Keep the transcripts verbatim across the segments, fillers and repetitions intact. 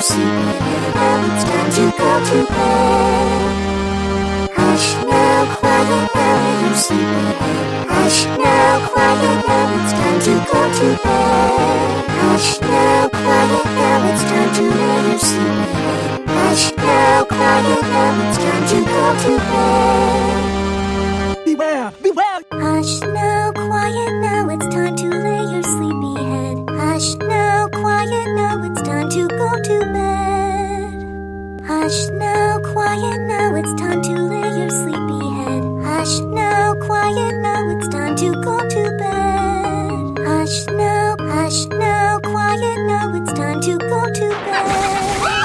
sleepyhead. Now it's time to go to bed. Hush now, quiet now, you sleepyhead. Hush now, quiet now, it's time to go to bed. Hush now, quiet now, it's time to lay you sleepyhead. Hush now, quiet now, it's time to go to bed. Beware! Beware! Hush now, quiet now, it's time to lay your sleepy head. Hush now, quiet now, it's time to go to bed. Hush now, quiet now, it's time to lay your sleepy head. Hush now, quiet now, it's time to go to bed. Hush now, hush now, quiet now, it's time to go to bed.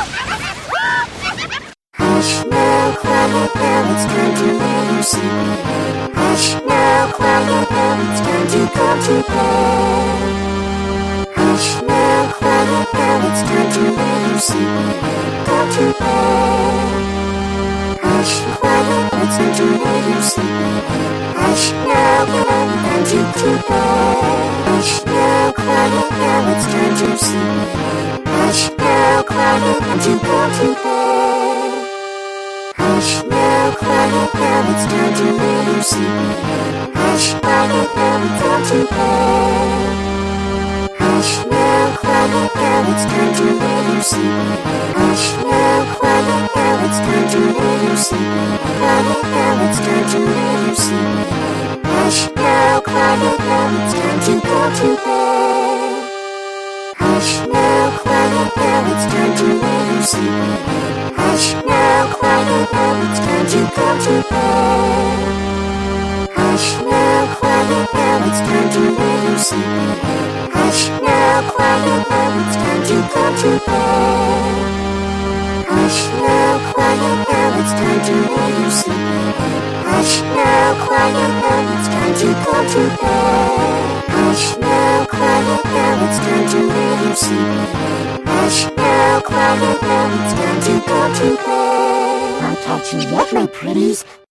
Hush now, quiet now, it's time to lay your sleepy head. Hush now, quiet now, it's time to go to bed. Hush now, quiet now, it's time to lay your sleepy head. Go to bed. Hush, quiet, it's time to lay your sleepy head. Hush now, now, time to go to bed. Hush now, quiet now, it's time to sleepy head. Hush now, quiet, time to go to bed. Hush now, quiet now, it's time to lay your sleepy head. Hush, quiet now, it's time to bed. Hush now, quiet now, it's time to lay your sleepy head. Hush now, quiet now, it's time to lay your sleepy head. Quiet now, it's time to lay your sleepy head. Hush now, quiet now, it's time to go to bed. Hush now, quiet now, it's time to lay your sleepy head. Hush now, quiet now, it's time to go to bed. Hush now, quiet now, it's time to lay your sleepy head. Hush now, quiet now, it's time to go to bed. Hush now, quiet now, it's time to lay your sleepy head. Hush now, quiet now, it's time to go to bed. Hush now, quiet now, it's time to lay your sleepy head. Hush now, quiet now, it's time to go to bed. I'll catch you yet, my pretties.